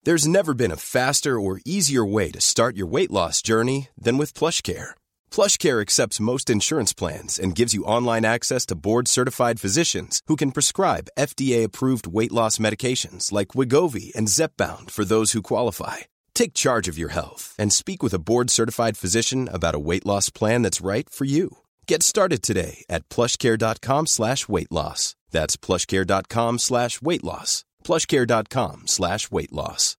There's never been a faster or easier way to start your weight loss journey than with PlushCare. PlushCare accepts most insurance plans and gives you online access to board-certified physicians who can prescribe FDA-approved weight loss medications like Wegovy and Zepbound for those who qualify. Take charge of your health and speak with a board-certified physician about a weight loss plan that's right for you. Get started today at plushcare.com/weight loss. That's plushcare.com/weight loss. plushcare.com/weight loss.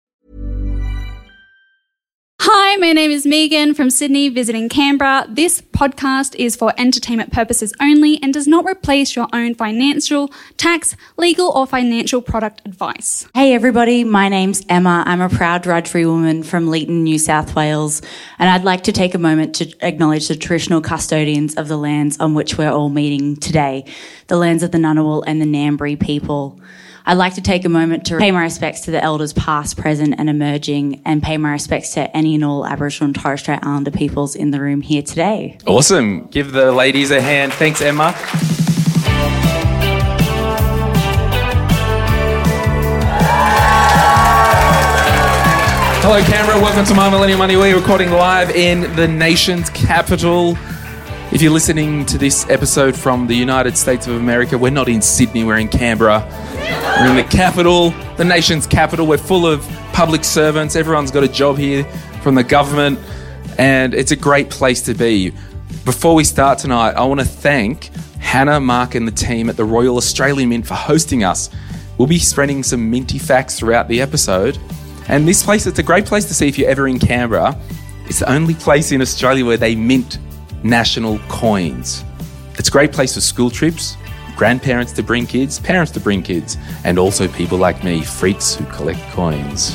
Hi, my name is Megan from Sydney, visiting Canberra. This podcast is for entertainment purposes only and does not replace your own financial, tax, legal or financial product advice. Hey everybody, my name's Emma. I'm a proud Rudbury woman from Leeton, New South Wales, and I'd like to take a moment to acknowledge the traditional custodians of the lands on which we're all meeting today, the lands of the Ngunnawal and the Ngambri people. I'd like to take a moment to pay my respects to the elders past, present and emerging, and pay my respects to any and all Aboriginal and Torres Strait Islander peoples in the room here today. Awesome. Give the ladies a hand. Thanks, Emma. Hello, Canberra. Welcome to My Millennial Money. We're recording live in the nation's capital. If you're listening to this episode from the United States of America, we're not in Sydney, we're in Canberra. We're in the capital, the nation's capital. We're full of public servants. Everyone's got a job here from the government, and it's a great place to be. Before we start tonight, I want to thank Hannah, Mark and the team at the Royal Australian Mint for hosting us. We'll be spreading some minty facts throughout the episode. And this place, it's a great place to see if you're ever in Canberra. It's the only place in Australia where they mint national coins. It's a great place for school trips, grandparents to bring kids, parents to bring kids, and also people like me, freaks who collect coins.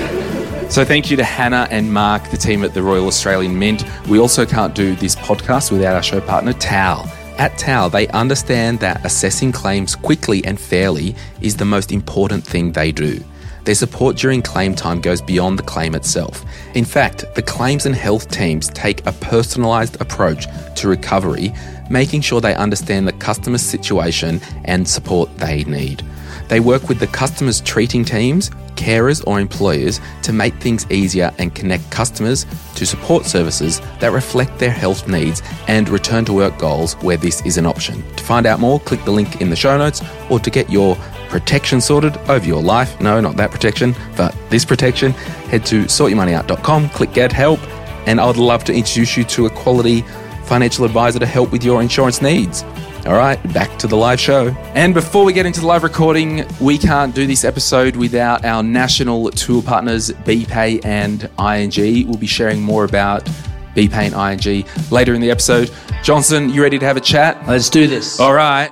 So thank you to Hannah and Mark, the team at the Royal Australian Mint. We also can't do this podcast without our show partner, TAL. At TAL, they understand that assessing claims quickly and fairly is the most important thing they do. Their support during claim time goes beyond the claim itself. In fact, the claims and health teams take a personalised approach to recovery, making sure they understand the customer's situation and support they need. They work with the customer's treating teams, carers or employers to make things easier and connect customers to support services that reflect their health needs and return to work goals where this is an option. To find out more, click the link in the show notes, or to get your protection sorted over your life. No, not that protection, but this protection. Head to sortyourmoneyout.com, click Get Help, and I would love to introduce you to a quality financial advisor to help with your insurance needs. All right, back to the live show. And before we get into the live recording, we can't do this episode without our national tour partners, BPay and ING. We'll be sharing more about BPay and ING later in the episode. Johnson, you ready to have a chat? Let's do this. All right.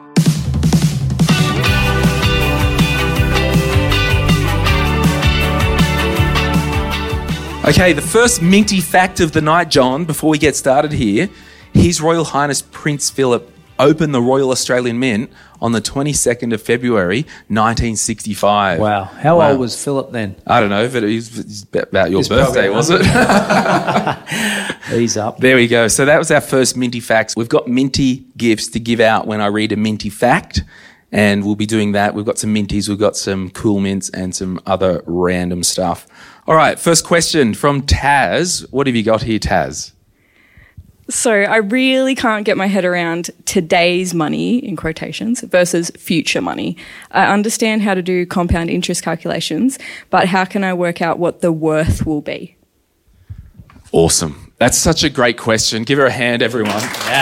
Okay, the first minty fact of the night, John, before we get started here, His Royal Highness Prince Philip opened the Royal Australian Mint on the 22nd of February, 1965. Wow. How old was Philip then? I don't know, but it was about your birthday, was it? He's up. There we go. So that was our first minty facts. We've got minty gifts to give out when I read a minty fact, and we'll be doing that. We've got some minties, we've got some cool mints and some other random stuff. All right, first question from Taz. What have you got here, Taz? So I really can't get my head around today's money, in quotations, versus future money. I understand how to do compound interest calculations, but how can I work out what the worth will be? Awesome. That's such a great question. Give her a hand, everyone. Yeah.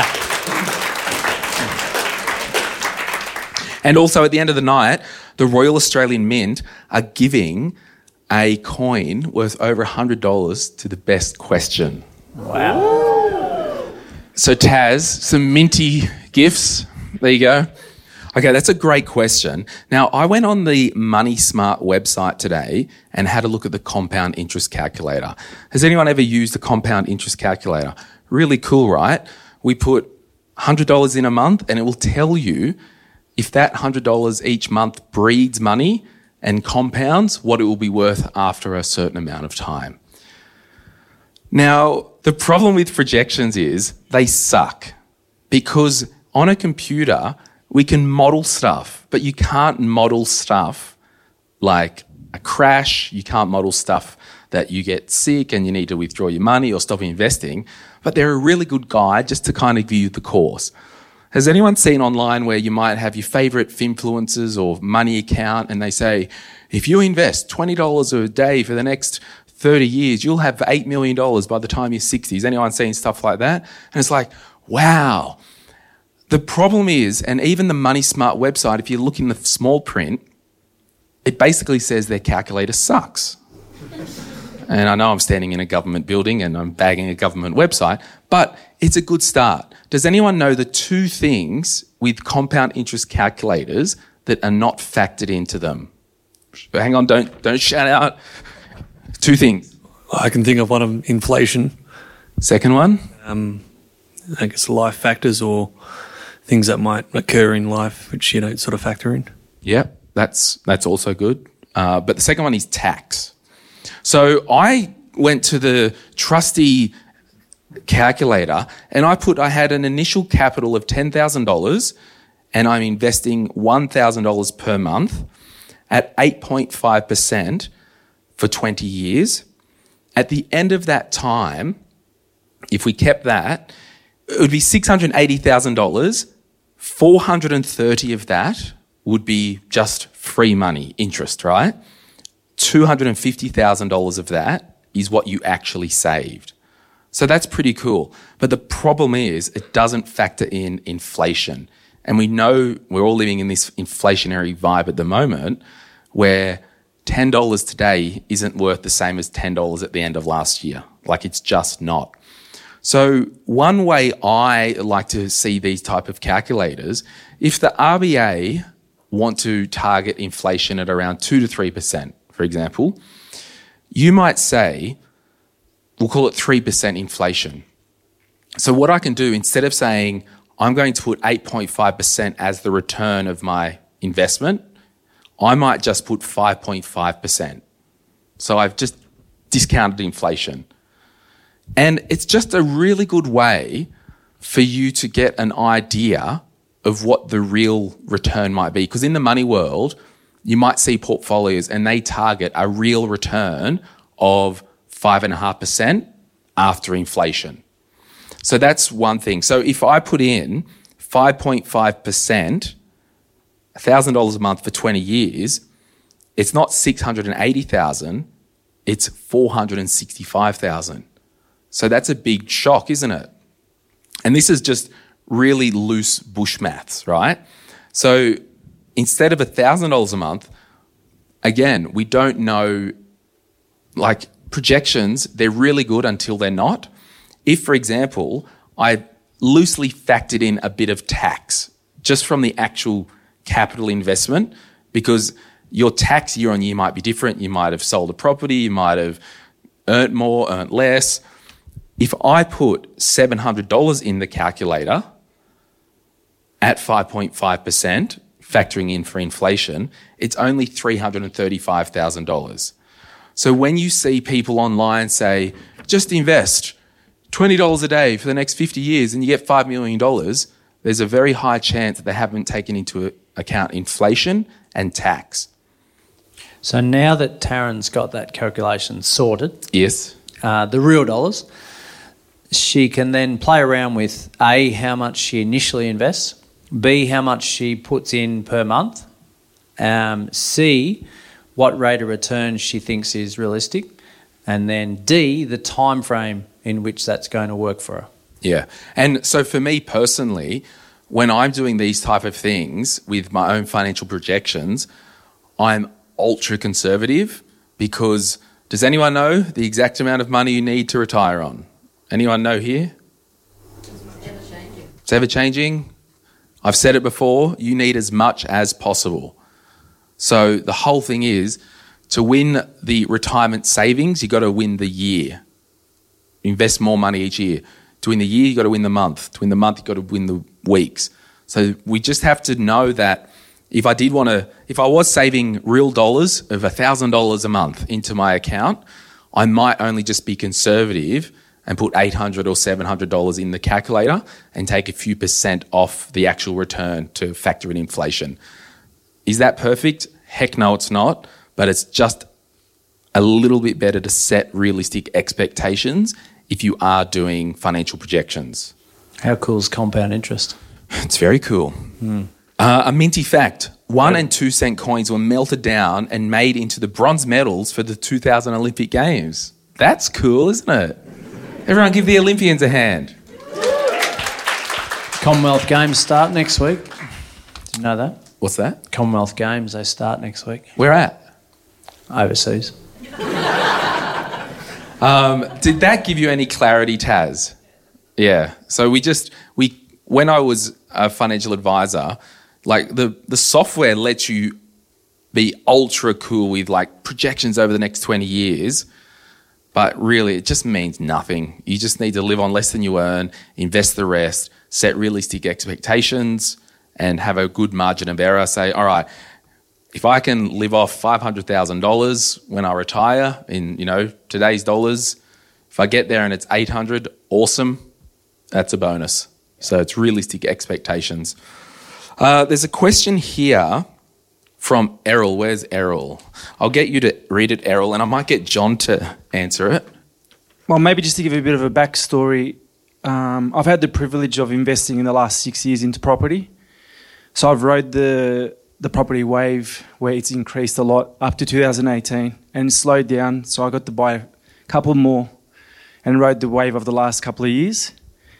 And also at the end of the night, the Royal Australian Mint are giving a coin worth over $100 to the best question. Wow. So Taz, some minty gifts. There you go. Okay, that's a great question. Now, I went on the Money Smart website today and had a look at the compound interest calculator. Has anyone ever used the compound interest calculator? Really cool, right? We put $100 in a month and it will tell you if that $100 each month breeds money and compounds, what it will be worth after a certain amount of time. Now, the problem with projections is they suck because on a computer, we can model stuff, but you can't model stuff like a crash. You can't model stuff that you get sick and you need to withdraw your money or stop investing. But they're a really good guide just to kind of give you the course. Has anyone seen online where you might have your favourite finfluencers or money account and they say, if you invest $20 a day for the next 30 years, you'll have $8 million by the time you're 60. Has anyone seen stuff like that? And it's like, wow. The problem is, and even the Money Smart website, if you look in the small print, it basically says their calculator sucks. And I know I'm standing in a government building and I'm bagging a government website, but it's a good start. Does anyone know the two things with compound interest calculators that are not factored into them? Hang on, don't shout out. Two things. I can think of one of inflation. Second one? I guess life factors or things that might occur in life which you don't sort of factor in. Yep, that's also good. But the second one is tax. So I went to the trusty calculator and I had an initial capital of $10,000 and I'm investing $1,000 per month at 8.5% for 20 years. At the end of that time, if we kept that, it would be $680,000. 430 of that would be just free money, interest, right? $250,000 of that is what you actually saved. So that's pretty cool. But the problem is it doesn't factor in inflation. And we know we're all living in this inflationary vibe at the moment where $10 today isn't worth the same as $10 at the end of last year. Like, it's just not. So one way I like to see these type of calculators, if the RBA want to target inflation at around 2 to 3%, for example, you might say, we'll call it 3% inflation. So what I can do, instead of saying I'm going to put 8.5% as the return of my investment, I might just put 5.5%. So I've just discounted inflation. And it's just a really good way for you to get an idea of what the real return might be. Because in the money world, you might see portfolios and they target a real return of 5.5% after inflation. So that's one thing. So if I put in 5.5%, $1,000 a month for 20 years, it's not $680,000, it's $465,000. So that's a big shock, isn't it? And this is just really loose bush maths, right? So instead of $1,000 a month, again, we don't know, like projections, they're really good until they're not. If, for example, I loosely factored in a bit of tax just from the actual capital investment, because your tax year on year might be different. You might have sold a property, you might have earned more, earned less. If I put $700 in the calculator at 5.5%, factoring in for inflation, it's only $335,000. So when you see people online say, just invest $20 a day for the next 50 years and you get $5 million, there's a very high chance that they haven't taken into account inflation and tax. So now that Taryn's got that calculation sorted, Yes. The real dollars, she can then play around with A, how much she initially invests, B, how much she puts in per month, C, what rate of return she thinks is realistic, and then D, the time frame in which that's going to work for her. Yeah. And so for me personally, when I'm doing these type of things with my own financial projections, I'm ultra conservative because does anyone know the exact amount of money you need to retire on? Anyone know here? It's ever changing. I've said it before, you need as much as possible. So the whole thing is to win the retirement savings, you've got to win the year. Invest more money each year. To win the year, you've got to win the month. To win the month, you've got to win the weeks. So we just have to know that if I was saving real dollars of $1,000 a month into my account, I might only just be conservative and put $800 or $700 in the calculator and take a few percent off the actual return to factor in inflation. Is that perfect? Heck no, it's not. but it's just a little bit better to set realistic expectations if you are doing financial projections. How cool is compound interest? It's very cool. A minty fact, 1 and 2 cent coins were melted down and made into the bronze medals for the 2000 Olympic Games. That's cool, isn't it? Everyone give the Olympians a hand. Commonwealth Games start next week. Did you know that? What's that? Commonwealth Games, they start next week. Where at? Overseas. Did that give you any clarity, Taz? Yeah. So when I was a financial advisor, like the software lets you be ultra cool with like projections over the next 20 years, but really it just means nothing. You just need to live on less than you earn, invest the rest, set realistic expectations, and have a good margin of error. Say, all right, if I can live off $500,000 when I retire in, today's dollars, if I get there and it's 800, awesome. That's a bonus. So it's realistic expectations. There's a question here from Errol. Where's Errol? I'll get you to read it, Errol, and I might get John to answer it. Well, maybe just to give you a bit of a backstory, I've had the privilege of investing in the last 6 years into property. So I've rode the property wave where it's increased a lot up to 2018 and slowed down. So I got to buy a couple more and rode the wave of the last couple of years.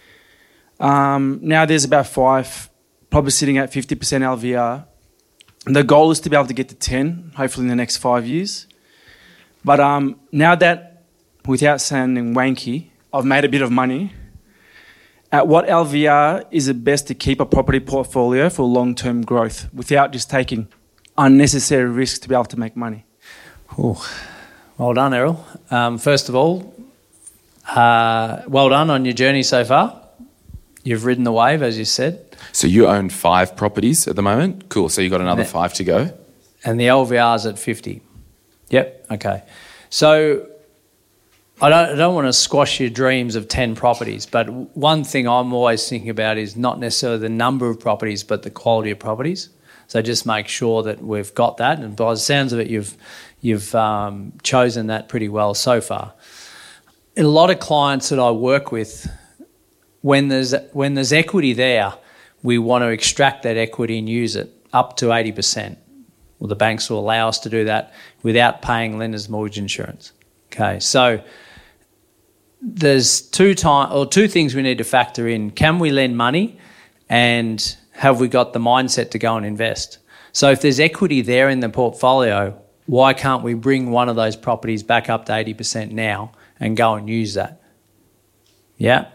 Now there's about 5, probably sitting at 50% LVR. The goal is to be able to get to 10, hopefully in the next 5 years. But now that, without sounding wanky, I've made a bit of money, at what LVR is it best to keep a property portfolio for long-term growth without just taking unnecessary risks to be able to make money? Ooh. Well done, Errol. First of all, well done on your journey so far. You've ridden the wave, as you said. So you own 5 properties at the moment? Cool. So you've got another 5 to go? And the LVR is at 50. Yep. Okay. So I don't want to squash your dreams of 10 properties, but one thing I'm always thinking about is not necessarily the number of properties, but the quality of properties. So just make sure that we've got that. And by the sounds of it, you've chosen that pretty well so far. A lot of clients that I work with, when there's equity there, we want to extract that equity and use it up to 80%. Well, the banks will allow us to do that without paying lenders' mortgage insurance. Okay, so there's two things we need to factor in. Can we lend money, and have we got the mindset to go and invest? So if there's equity there in the portfolio, why can't we bring one of those properties back up to 80% now and go and use that? Yeah?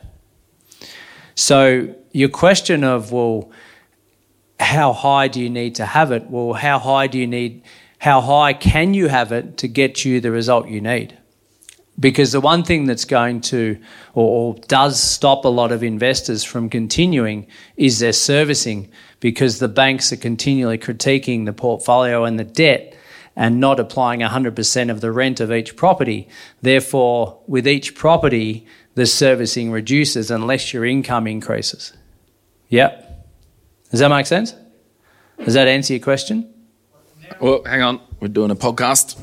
So your question of, well, how high do you need to have it? Well, how high can you have it to get you the result you need? Because the one thing that's going to or does stop a lot of investors from continuing is their servicing, because the banks are continually critiquing the portfolio and the debt and not applying 100% of the rent of each property. Therefore, with each property, the servicing reduces unless your income increases. Yep. Does that make sense? Does that answer your question? Well, hang on. We're doing a podcast.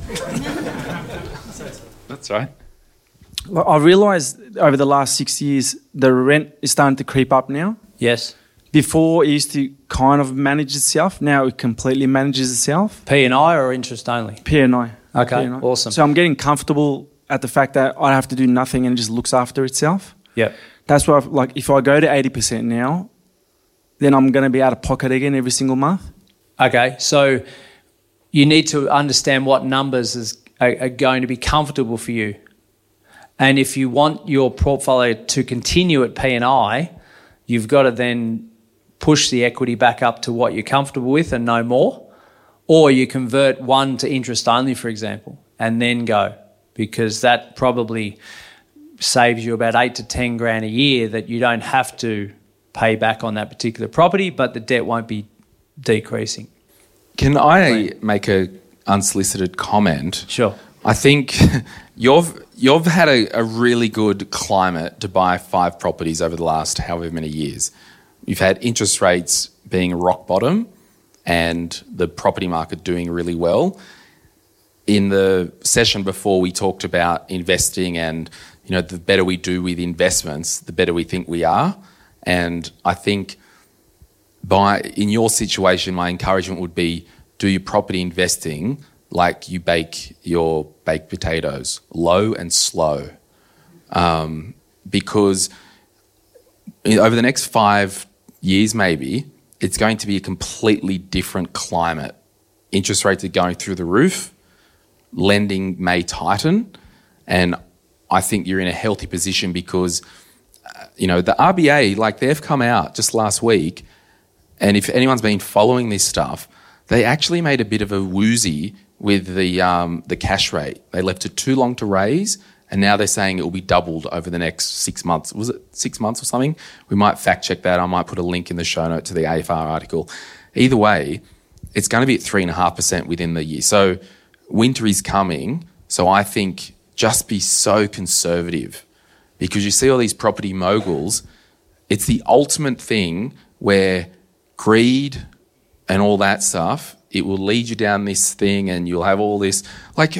That's right. Well, I realised over the last 6 years, the rent is starting to creep up now. Yes. Before, it used to kind of manage itself. Now it completely manages itself. P&I or interest only? P&I. Okay, P&I. awesome. So I'm getting comfortable at the fact that I have to do nothing and it just looks after itself. Yep. That's why, if I go to 80% now, then I'm going to be out of pocket again every single month. Okay, so you need to understand what numbers are going to be comfortable for you. And if you want your portfolio to continue at P&I, you've got to then push the equity back up to what you're comfortable with and no more. Or you convert one to interest only, for example, and then go, because that probably saves you about 8 to 10 grand a year that you don't have to pay back on that particular property, but the debt won't be decreasing. Can I make a unsolicited comment? Sure. I think you've had a really good climate to buy 5 properties over the last however many years. You've had interest rates being rock bottom and the property market doing really well. in the session before, we talked about investing and, you know, the better we do with investments, the better we think we are. And I think in your situation, my encouragement would be do your property investing like you bake your baked potatoes, low and slow. Because over the next 5 years maybe, it's going to be a completely different climate. Interest rates are going through the roof, lending may tighten, and I think you're in a healthy position because, you know, the RBA, like they've come out just last week, and if anyone's been following this stuff, they actually made a bit of a woozy with the cash rate. They left it too long to raise, and now they're saying it will be doubled over the next 6 months. Was it 6 months or something? We might fact check that. I might put a link in the show note to the AFR article. Either way, it's going to be at 3.5% within the year. So winter is coming. So I think just be so conservative, because you see all these property moguls. It's the ultimate thing where greed and all that stuff, it will lead you down this thing and you'll have all this, like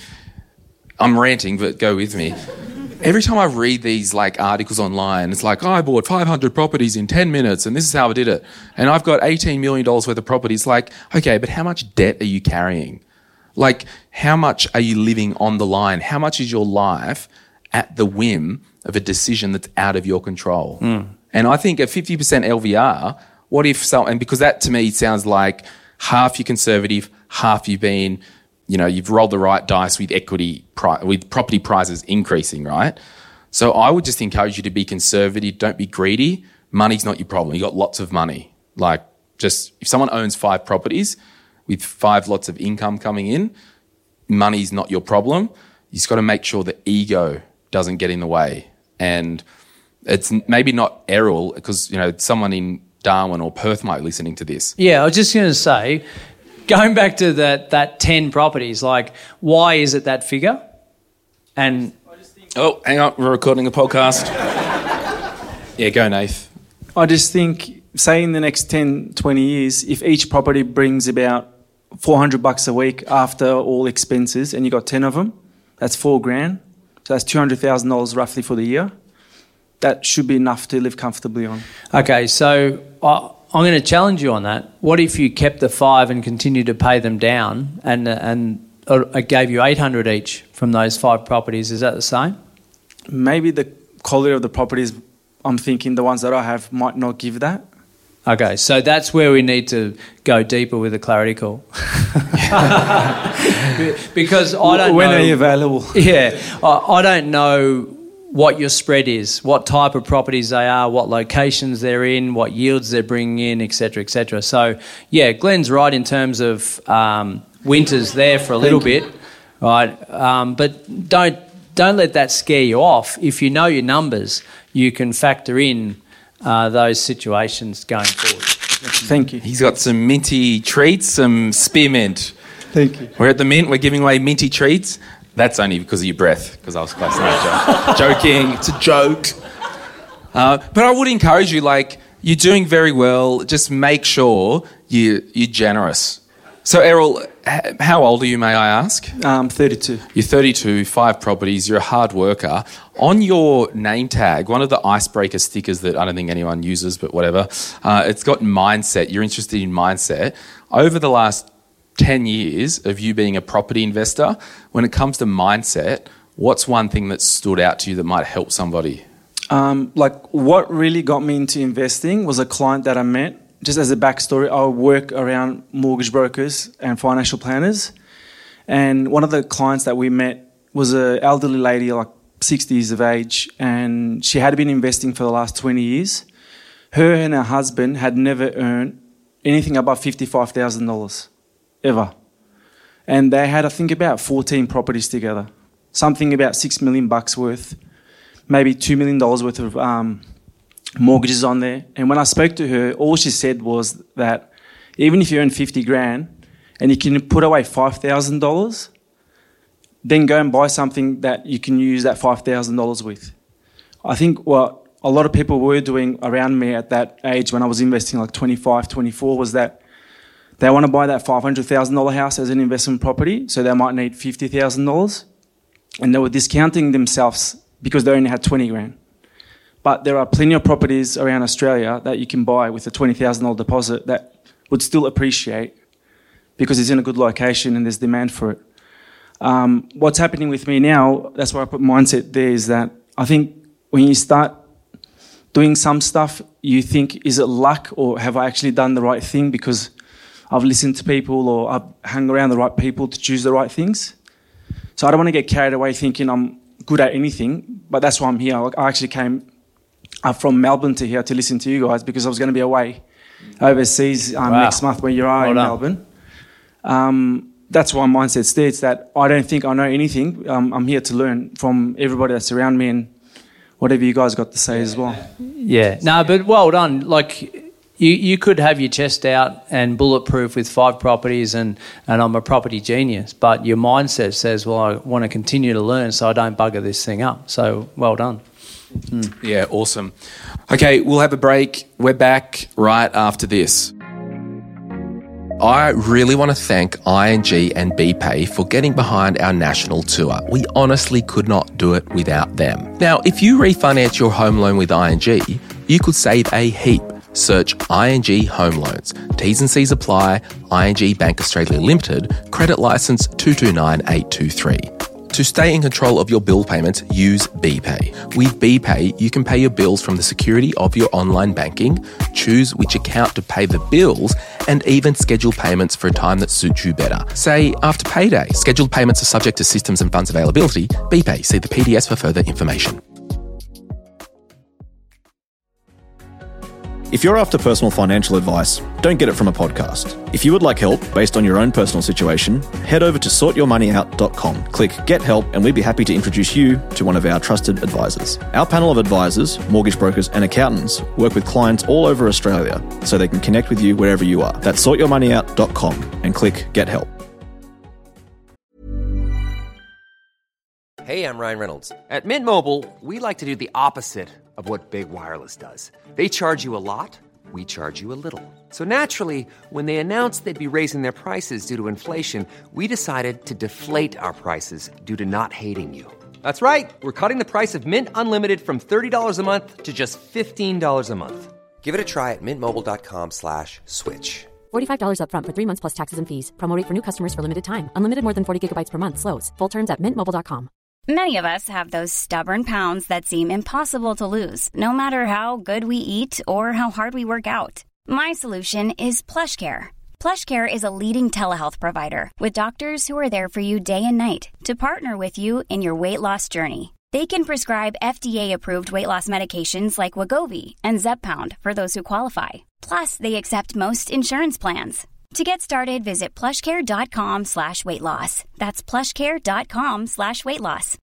I'm ranting, but go with me. Every time I read these like articles online, it's like, oh, I bought 500 properties in 10 minutes and this is how I did it. And I've got $18 million worth of properties. Like, okay, but how much debt are you carrying? Like, how much are you living on the line? How much is your life at the whim of a decision that's out of your control? And I think at 50% LVR, what if and because that to me sounds like half you're conservative, half you've been, you know, you've rolled the right dice with with property prices increasing, right? So I would just encourage you to be conservative. Don't be greedy. Money's not your problem. You got lots of money. Like, just if someone owns 5 properties with 5 lots of income coming in, money's not your problem. You just got to make sure that ego doesn't get in the way. And it's maybe not Errol, because, you know, someone in Darwin or Perth might be listening to this. Yeah, I was just going to say, going back to that 10 properties, like, why is it that figure? And oh, hang on, we're recording a podcast. Yeah, go, Nath. I just think, say in the next 10, 20 years, if each property brings about $400 a week after all expenses, and you got 10 of them, that's $4,000. So that's $200,000 roughly for the year. That should be enough to live comfortably on. Okay, so I'm going to challenge you on that. What if you kept the 5 and continued to pay them down, and it gave you $800 each from those 5 properties? Is that the same? Maybe the quality of the properties, I'm thinking the ones that I have might not give that. Okay, so that's where we need to go deeper with the clarity call. Because I don't know... When are you available? Yeah, I don't know what your spread is, what type of properties they are, what locations they're in, what yields they're bringing in, etc., etc. So, yeah, Glenn's right in terms of winter's there for a little bit, right? But don't let that scare you off. If you know your numbers, you can factor in those situations going forward. Thank you. He's got some minty treats, some spearmint. Thank you. We're at the Mint. We're giving away minty treats. That's only because of your breath, because I was close enough. Joking. It's a joke. But I would encourage you, like, you're doing very well. Just make sure you're generous. So, Errol, how old are you, may I ask? 32. You're 32, 5 properties. You're a hard worker. On your name tag, one of the icebreaker stickers that I don't think anyone uses, but whatever, it's got mindset. You're interested in mindset. Over the last 10 years of you being a property investor, when it comes to mindset, what's one thing that stood out to you that might help somebody? Like, what really got me into investing was a client that I met. Just as a backstory, I work around mortgage brokers and financial planners. And one of the clients that we met was an elderly lady, like 60 years of age, and she had been investing for the last 20 years. Her and her husband had never earned anything above $55,000. Ever. And they had, I think, about 14 properties together. Something about $6 million worth, maybe $2 million worth of mortgages on there. And when I spoke to her, all she said was that even if you earn $50,000 and you can put away $5,000, then go and buy something that you can use that $5,000 with. I think what a lot of people were doing around me at that age when I was investing, like 25, 24, was that They want to buy that $500,000 house as an investment property, so they might need $50,000. And they were discounting themselves because they only had 20 grand. But there are plenty of properties around Australia that you can buy with a $20,000 deposit that would still appreciate because it's in a good location and there's demand for it. What's happening with me now, that's why I put mindset there, is that I think when you start doing some stuff, you think, is it luck or have I actually done the right thing because I've listened to people or I've hung around the right people to choose the right things? So I don't want to get carried away thinking I'm good at anything, but that's why I'm here. I actually came from Melbourne to here to listen to you guys because I was going to be away overseas next month when you are in Melbourne. That's why mindset states that I don't think I know anything. I'm here to learn from everybody that's around me and whatever you guys got to say as well. Yeah, no, but well done. Like you could have your chest out and bulletproof with 5 properties and I'm a property genius, but your mindset says, well, I want to continue to learn so I don't bugger this thing up. So well done. Yeah, awesome. Okay, we'll have a break. We're back right after this. I really want to thank ING and BPay for getting behind our national tour. We honestly could not do it without them. Now, if you refinance your home loan with ING, you could save a heap. Search ING Home Loans. T's and C's apply. ING Bank Australia Limited. Credit licence 229823. To stay in control of your bill payments, use BPay. With BPay, you can pay your bills from the security of your online banking, choose which account to pay the bills, and even schedule payments for a time that suits you better. Say, after payday. Scheduled payments are subject to systems and funds availability. BPay. See the PDS for further information. If you're after personal financial advice, don't get it from a podcast. If you would like help based on your own personal situation, head over to sortyourmoneyout.com. Click Get Help and we'd be happy to introduce you to one of our trusted advisors. Our panel of advisors, mortgage brokers and accountants work with clients all over Australia so they can connect with you wherever you are. That's sortyourmoneyout.com and click Get Help. Hey, I'm Ryan Reynolds. At Mint Mobile, we like to do the opposite of what Big Wireless does. They charge you a lot, we charge you a little. So naturally, when they announced they'd be raising their prices due to inflation, we decided to deflate our prices due to not hating you. That's right. We're cutting the price of Mint Unlimited from $30 a month to just $15 a month. Give it a try at mintmobile.com/switch. $45 up front for 3 months plus taxes and fees. Promo rate for new customers for limited time. Unlimited more than 40 gigabytes per month. Slows full terms at mintmobile.com. Many of us have those stubborn pounds that seem impossible to lose, no matter how good we eat or how hard we work out. My solution is PlushCare. PlushCare is a leading telehealth provider with doctors who are there for you day and night to partner with you in your weight loss journey. They can prescribe FDA-approved weight loss medications like Wegovy and Zepbound for those who qualify. Plus, they accept most insurance plans. To get started, visit plushcare.com/weightloss. That's plushcare.com/weightloss.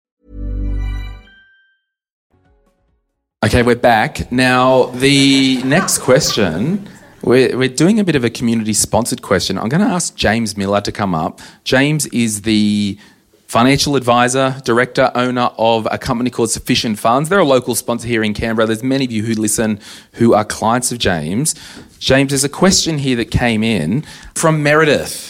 Okay, we're back. Now, the next question, we're doing a bit of a community-sponsored question. I'm going to ask James Miller to come up. James is the financial advisor, director, owner of a company called Sufficient Funds. They're a local sponsor here in Canberra. There's many of you who listen who are clients of James. James, there's a question here that came in from Meredith.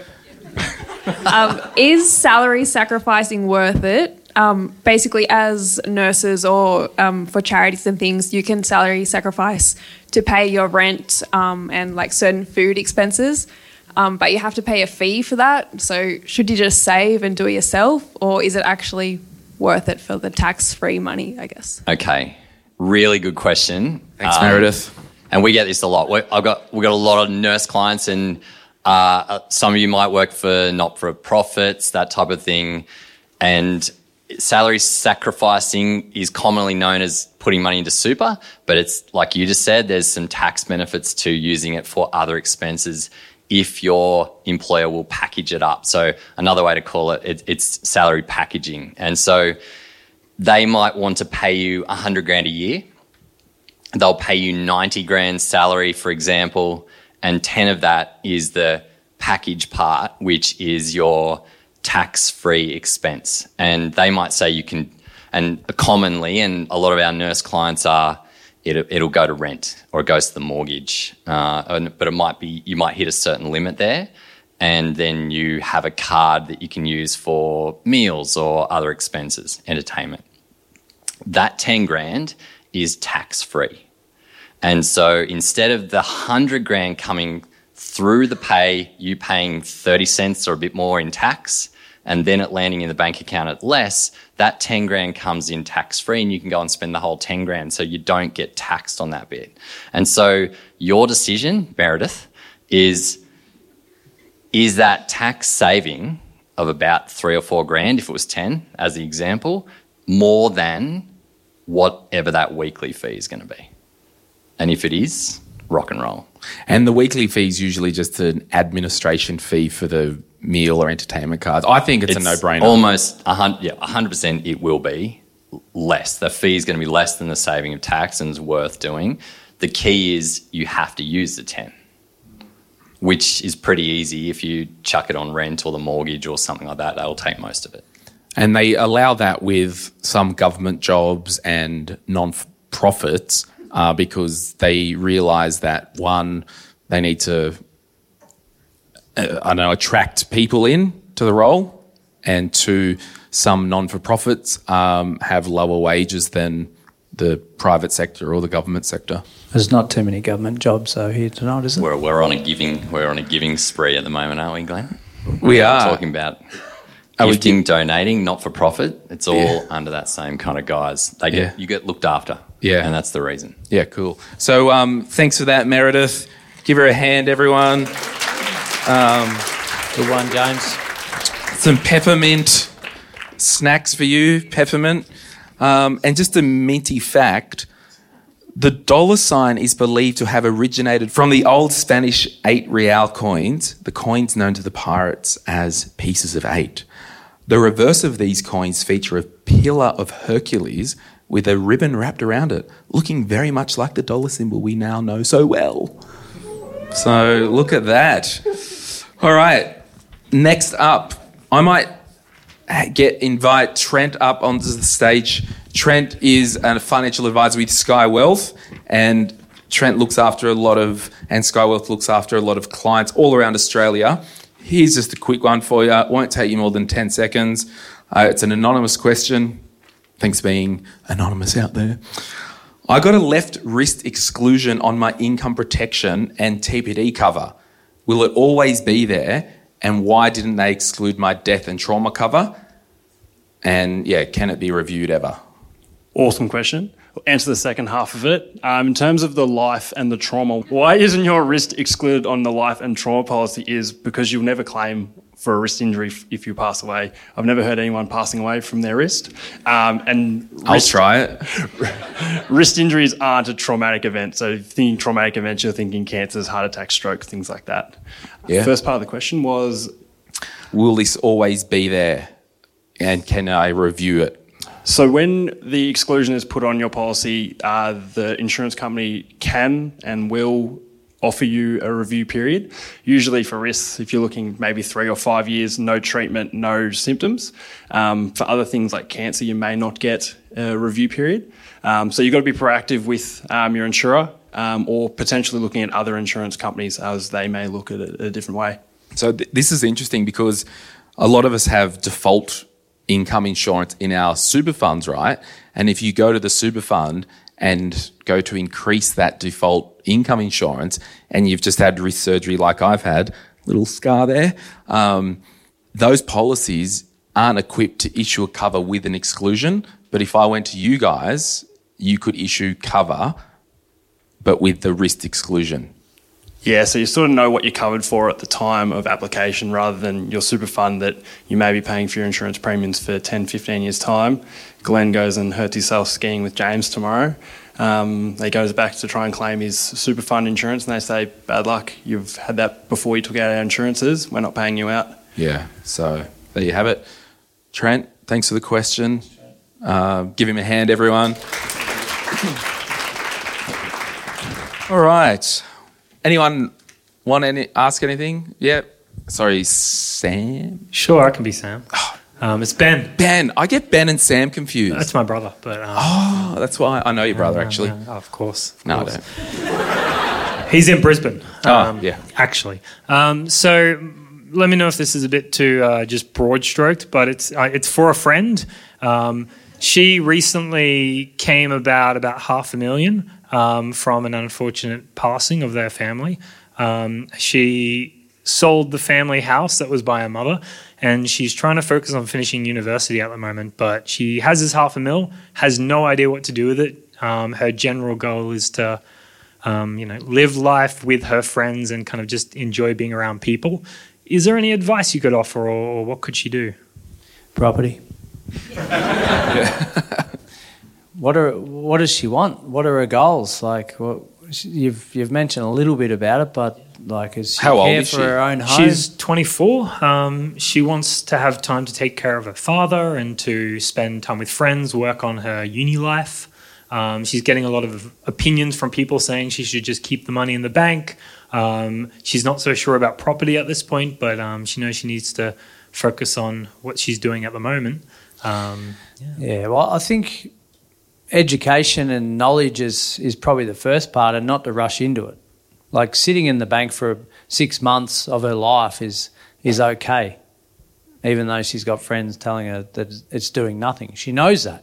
Is salary sacrificing worth it? Basically, as nurses or for charities and things, you can salary sacrifice to pay your rent and like certain food expenses. But you have to pay a fee for that. So should you just save and do it yourself, or is it actually worth it for the tax-free money, I guess? Okay. Really good question. Thanks, Meredith. And we get this a lot. We've got a lot of nurse clients, and some of you might work for not-for-profits, that type of thing. And salary sacrificing is commonly known as putting money into super, but it's like you just said, there's some tax benefits to using it for other expenses if your employer will package it up. So another way to call it, it's salary packaging. And so they might want to pay you $100,000 a year. They'll pay you 90 grand salary, for example, and 10 of that is the package part, which is your tax-free expense. And they might say you can, and commonly, and a lot of our nurse clients are it'll go to rent or it goes to the mortgage. But you might hit a certain limit there, and then you have a card that you can use for meals or other expenses, entertainment. That 10 grand is tax free. And so instead of the 100 grand coming through the pay, you paying 30 cents or a bit more in tax, and then it landing in the bank account at less, that 10 grand comes in tax free and you can go and spend the whole 10 grand so you don't get taxed on that bit. And so your decision, Meredith, is that tax saving of about 3 or 4 grand, if it was 10 as the example, more than whatever that weekly fee is going to be? And if it is, rock and roll. And the weekly fee is usually just an administration fee for the meal or entertainment cards. I think it's a no-brainer. Almost 100% it will be less. The fee is going to be less than the saving of tax, and it's worth doing. The key is you have to use the 10, which is pretty easy. If you chuck it on rent or the mortgage or something like that, that'll take most of it. And they allow that with some government jobs and non-profits because they realise that, one, they need to, attract people in to the role, and two, some non-for-profits have lower wages than the private sector or the government sector. There's not too many government jobs though here tonight, is it? We're on a giving spree at the moment, aren't we, Glenn? We are talking about gifting, donating, not for profit. It's all under that same kind of guise. You get looked after. Yeah, and that's the reason. Yeah, cool. So thanks for that, Meredith. Give her a hand, everyone. Good one, James. Some peppermint snacks for you, peppermint. And just a minty fact, the $sign is believed to have originated from the old Spanish 8 real coins, the coins known to the pirates as pieces of 8. The reverse of these coins feature a pillar of Hercules with a ribbon wrapped around it, looking very much like the dollar symbol we now know so well. So look at that. All right, next up, I might invite Trent up onto the stage. Trent is a financial advisor with Sky Wealth, and Trent looks after and Sky Wealth looks after a lot of clients all around Australia. Here's just a quick one for you. It won't take you more than 10 seconds. It's an anonymous question. Thanks for being anonymous out there. I got a left wrist exclusion on my income protection and TPD cover. Will it always be there? And why didn't they exclude my death and trauma cover? And can it be reviewed ever? Awesome question. I'll answer the second half of it. In terms of the life and the trauma, why isn't your wrist excluded on the life and trauma policy is because you'll never claim for a wrist injury if you pass away. I've never heard anyone passing away from their wrist. I'll try it. Wrist injuries aren't a traumatic event. So if you're thinking traumatic events, you're thinking cancers, heart attacks, strokes, things like that. Yeah. First part of the question was... Will this always be there? And can I review it? So when the exclusion is put on your policy, the insurance company can and will offer you a review period. Usually for risks, if you're looking maybe 3 or 5 years, no treatment, no symptoms. For other things like cancer, you may not get a review period. So you've got to be proactive with your insurer or potentially looking at other insurance companies as they may look at it a different way. So this is interesting because a lot of us have default income insurance in our super funds, right? And if you go to the super fund and go to increase that default income insurance and you've just had wrist surgery like I've had, little scar there, those policies aren't equipped to issue a cover with an exclusion. But if I went to you guys, you could issue cover but with the wrist exclusion. Yeah, so you sort of know what you're covered for at the time of application rather than your super fund that you may be paying for your insurance premiums for 10, 15 years' time. Glenn goes and hurts himself skiing with James tomorrow. He goes back to try and claim his super fund insurance and they say, bad luck, you've had that before you took out our insurances, we're not paying you out. Yeah, so there you have it. Trent, thanks for the question. Give him a hand, everyone. All right. Anyone want to ask anything? Yeah. Sorry, Sam? Sure, I can be Sam. It's Ben. Ben. I get Ben and Sam confused. That's my brother. But that's why I know your brother, actually. No, of course. No, I don't. He's in Brisbane. Yeah. Actually. So let me know if this is a bit too just broad-stroked, but it's for a friend. She recently came about $500,000 from an unfortunate passing of their family. She sold the family house that was by her mother, and she's trying to focus on finishing university at the moment, but she has this $500,000, has no idea what to do with it. Her general goal is to live life with her friends and kind of just enjoy being around people. Is there any advice you could offer, or what could she do? Property. What does she want? What are her goals? Like, you've mentioned a little bit about it, but like, is she How old care is for she? her own home? She's 24. She wants to have time to take care of her father and to spend time with friends, work on her uni life. She's getting a lot of opinions from people saying she should just keep the money in the bank. She's not so sure about property at this point, but she knows she needs to focus on what she's doing at the moment. Well, I think education and knowledge is probably the first part, and not to rush into it. Like, sitting in the bank for 6 months of her life is okay, even though she's got friends telling her that it's doing nothing. She knows that.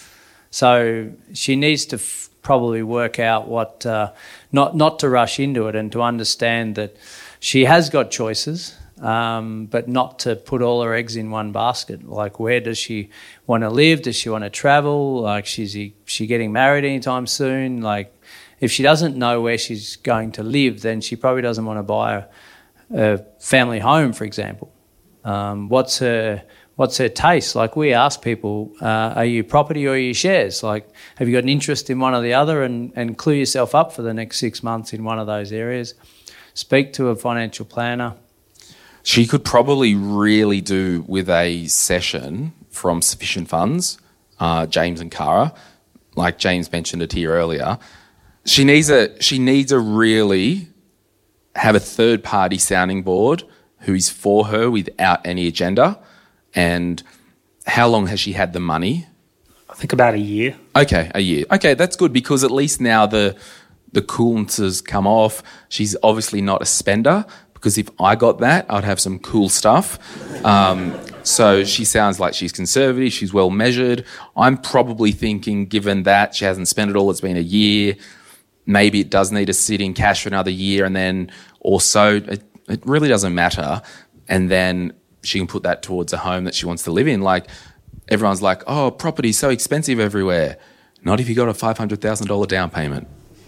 So she needs to probably work out what, not to rush into it, and to understand that she has got choices, but not to put all her eggs in one basket. Like, where does she want to live? Does she want to travel? Like, she getting married anytime soon? Like, if she doesn't know where she's going to live, then she probably doesn't want to buy a family home, for example. What's her taste? Like, we ask people, are you property or are you shares? Like, have you got an interest in one or the other? And clue yourself up for the next 6 months in one of those areas. Speak to a financial planner. She could probably really do with a session from Sufficient Funds, James and Cara. Like James mentioned it here earlier. She needs a really have a third party sounding board who is for her without any agenda. And how long has she had the money? I think about a year. Okay, a year. Okay, that's good, because at least now the coolnesses come off. She's obviously not a spender, because if I got that, I'd have some cool stuff. So she sounds like she's conservative, she's well measured. I'm probably thinking, given that she hasn't spent it all, it's been a year, maybe it does need to sit in cash for another year, and then also it really doesn't matter. And then she can put that towards a home that she wants to live in. Like, everyone's like, oh, property's so expensive everywhere. Not if you got a $500,000 down payment.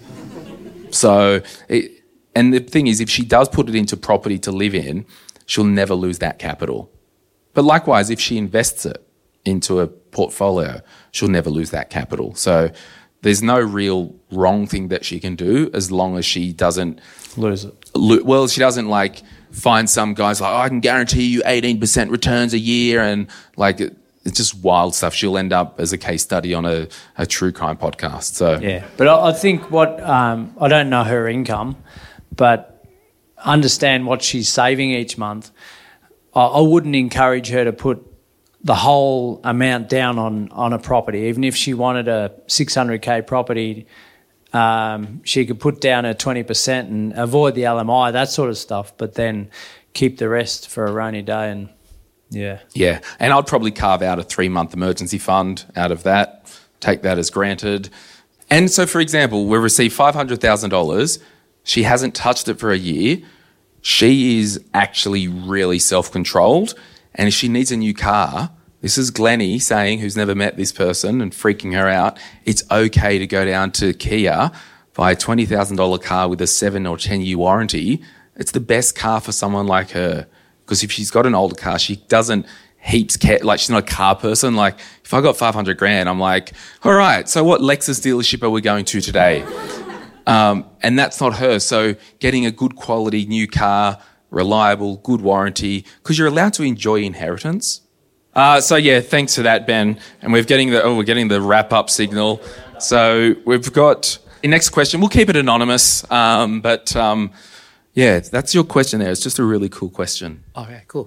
And the thing is, if she does put it into property to live in, she'll never lose that capital. But likewise, if she invests it into a portfolio, she'll never lose that capital. So there's no real wrong thing that she can do, as long as she doesn't lose it. Well, she doesn't like find some guys like, oh, I can guarantee you 18% returns a year, and like it's just wild stuff. She'll end up as a case study on a true crime podcast. So yeah, but I think I don't know her income, but understand what she's saving each month. I wouldn't encourage her to put the whole amount down on a property. Even if she wanted a $600K property, she could put down her 20% and avoid the LMI, that sort of stuff, but then keep the rest for a rainy day. And yeah. And I'd probably carve out a 3-month emergency fund out of that, take that as granted. And so, for example, we received $500,000. She hasn't touched it for a year. She is actually really self-controlled. And if she needs a new car, this is Glennie saying, who's never met this person and freaking her out, it's okay to go down to Kia, buy a $20,000 car with a 7 or 10-year warranty. It's the best car for someone like her. Because if she's got an older car, she doesn't heaps care. Like, she's not a car person. Like, if I got $500,000, I'm like, all right, so what Lexus dealership are we going to today? And that's not her. So getting a good quality new car, reliable, good warranty, because you're allowed to enjoy inheritance. So yeah, thanks for that, Ben. And we're getting the wrap-up signal. So we've got the next question. We'll keep it anonymous, but yeah, that's your question there. It's just a really cool question. Okay, cool.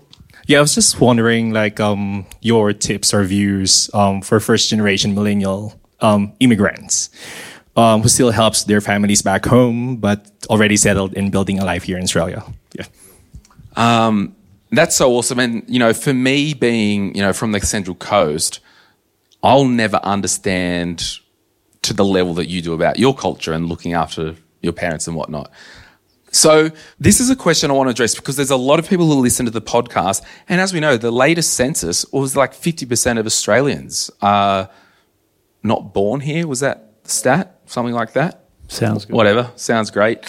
Yeah, I was just wondering, like, your tips or views for first-generation millennial immigrants who still helps their families back home, but already settled in building a life here in Australia. Yeah. That's so awesome. And, you know, for me being, you know, from the Central Coast, I'll never understand to the level that you do about your culture and looking after your parents and whatnot. So this is a question I want to address because there's a lot of people who listen to the podcast. And as we know, the latest census was like 50% of Australians are not born here. Was that the stat? Something like that? Sounds good. Whatever. Sounds great.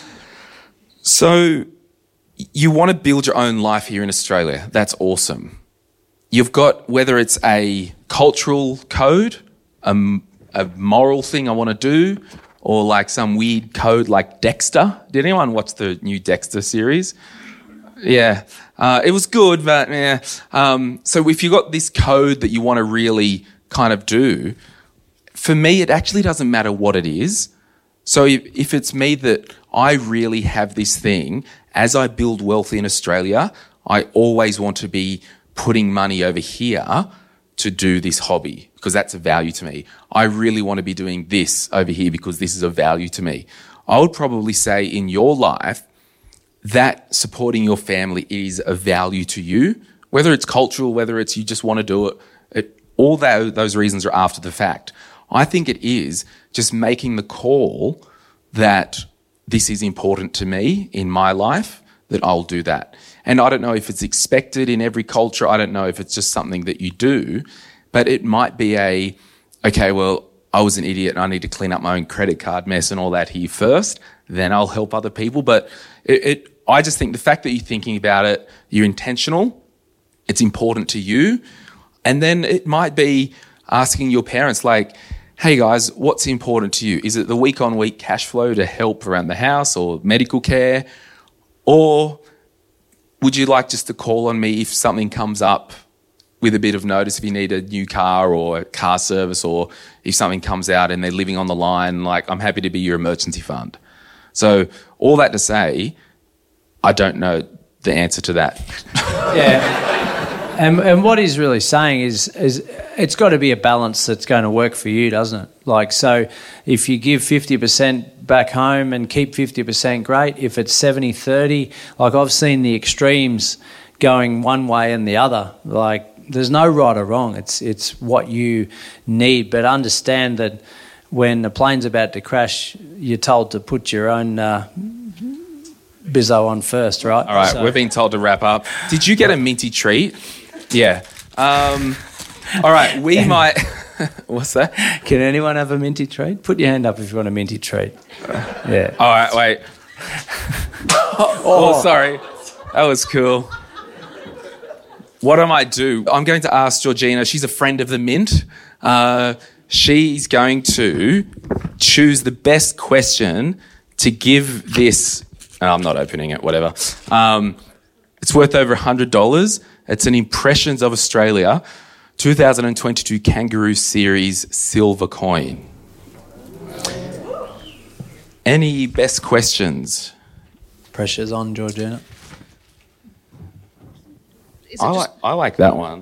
So you want to build your own life here in Australia. That's awesome. You've got, whether it's a cultural code, a moral thing I want to do, or like some weird code like Dexter. Did anyone watch the new Dexter series? Yeah. It was good, but yeah. So if you've got this code that you want to really kind of do, for me, it actually doesn't matter what it is. So if it's me that I really have this thing, as I build wealth in Australia, I always want to be putting money over here to do this hobby because that's a value to me. I really want to be doing this over here because this is a value to me. I would probably say in your life that supporting your family is a value to you, whether it's cultural, whether it's you just want to do it, all those reasons are after the fact. I think it is just making the call that this is important to me in my life, that I'll do that. And I don't know if it's expected in every culture. I don't know if it's just something that you do, but it might be okay, well, I was an idiot and I need to clean up my own credit card mess and all that here first, then I'll help other people. But I just think the fact that you're thinking about it, you're intentional, it's important to you. And then it might be asking your parents, like, hey guys, what's important to you? Is it the week-on-week cash flow to help around the house or medical care? Or would you like just to call on me if something comes up with a bit of notice, if you need a new car or a car service, or if something comes out and they're living on the line, like, I'm happy to be your emergency fund. So all that to say, I don't know the answer to that. Yeah. And what he's really saying is it's got to be a balance that's going to work for you, doesn't it? Like, so if you give 50% back home and keep 50%, great. If it's 70-30, like I've seen the extremes going one way and the other. Like, there's no right or wrong. It's what you need. But understand that when the plane's about to crash, you're told to put your own bizzo on first, right? All right, we're being told to wrap up. Did you get a minty treat? Yeah. All right, we might... What's that? Can anyone have a minty treat? Put your hand up if you want a minty treat. Yeah. All right, wait. Oh, sorry. That was cool. What I might do, I'm going to ask Georgina. She's a friend of the Mint. She's going to choose the best question to give this... I'm not opening it, whatever. It's worth over $100. It's an Impressions of Australia 2022 Kangaroo Series silver coin. Any best questions? Pressure's on, Georgina. I like that one.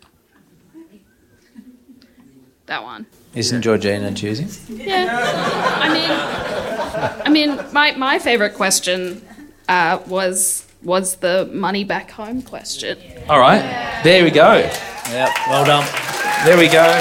That one. Isn't Georgina choosing? Yeah. I mean, my favourite question was the money back home question. All right. There we go. Yep. Well done. There we go.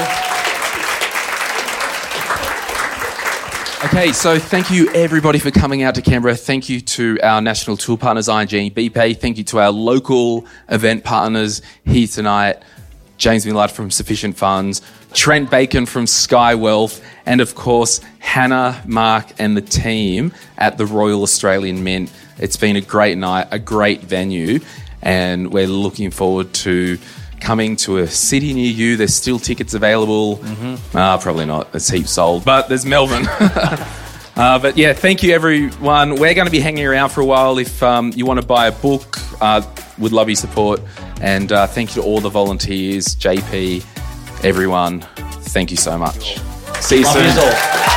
Okay, so thank you everybody for coming out to Canberra. Thank you to our national tour partners, ING and BPay. Thank you to our local event partners here tonight, James Millard from Sufficient Funds, Trent Bacon from Sky Wealth, and of course, Hannah, Mark and the team at the Royal Australian Mint. It's been a great night, a great venue, and we're looking forward to coming to a city near you. There's still tickets available. Probably not. There's heaps sold, but there's Melbourne. But yeah, thank you everyone. We're going to be hanging around for a while. If you want to buy a book, would love your support. And thank you to all the volunteers, JP, everyone. Thank you so much. See you soon.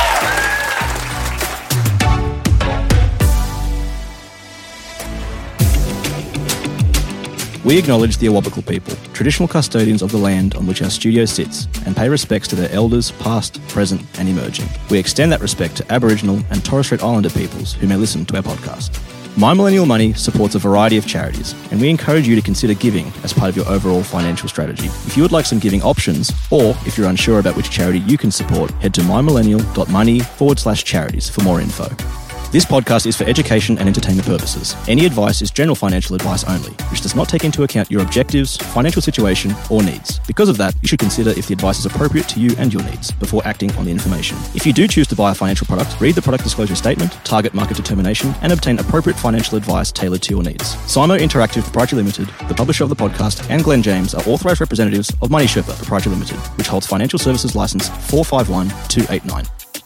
We acknowledge the Awabakal people, traditional custodians of the land on which our studio sits, and pay respects to their elders past, present and emerging. We extend that respect to Aboriginal and Torres Strait Islander peoples who may listen to our podcast. My Millennial Money supports a variety of charities, and we encourage you to consider giving as part of your overall financial strategy. If you would like some giving options, or if you're unsure about which charity you can support, head to mymillennial.money/charities for more info. This podcast is for education and entertainment purposes. Any advice is general financial advice only, which does not take into account your objectives, financial situation, or needs. Because of that, you should consider if the advice is appropriate to you and your needs before acting on the information. If you do choose to buy a financial product, read the product disclosure statement, target market determination, and obtain appropriate financial advice tailored to your needs. Simo Interactive Proprietary Limited, the publisher of the podcast, and Glenn James are authorised representatives of Money Sherpa Proprietary Limited, which holds financial services license 451289.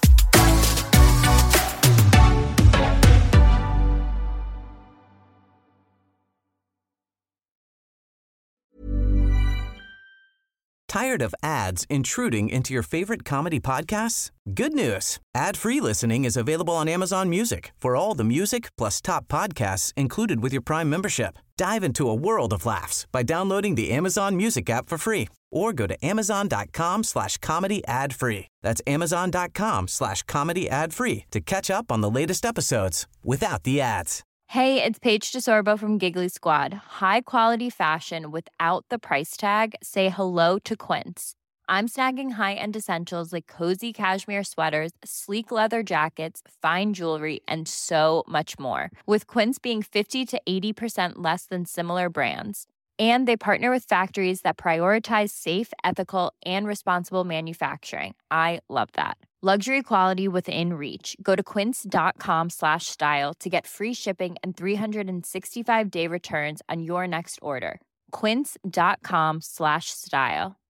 Tired of ads intruding into your favorite comedy podcasts? Good news. Ad-free listening is available on Amazon Music for all the music plus top podcasts included with your Prime membership. Dive into a world of laughs by downloading the Amazon Music app for free or go to amazon.com/comedy ad-free. That's amazon.com/comedy ad-free to catch up on the latest episodes without the ads. Hey, it's Paige DeSorbo from Giggly Squad. High quality fashion without the price tag. Say hello to Quince. I'm snagging high-end essentials like cozy cashmere sweaters, sleek leather jackets, fine jewelry, and so much more. With Quince being 50 to 80% less than similar brands. And they partner with factories that prioritize safe, ethical, and responsible manufacturing. I love that. Luxury quality within reach. Go to quince.com/style to get free shipping and 365-day returns on your next order. Quince.com/style.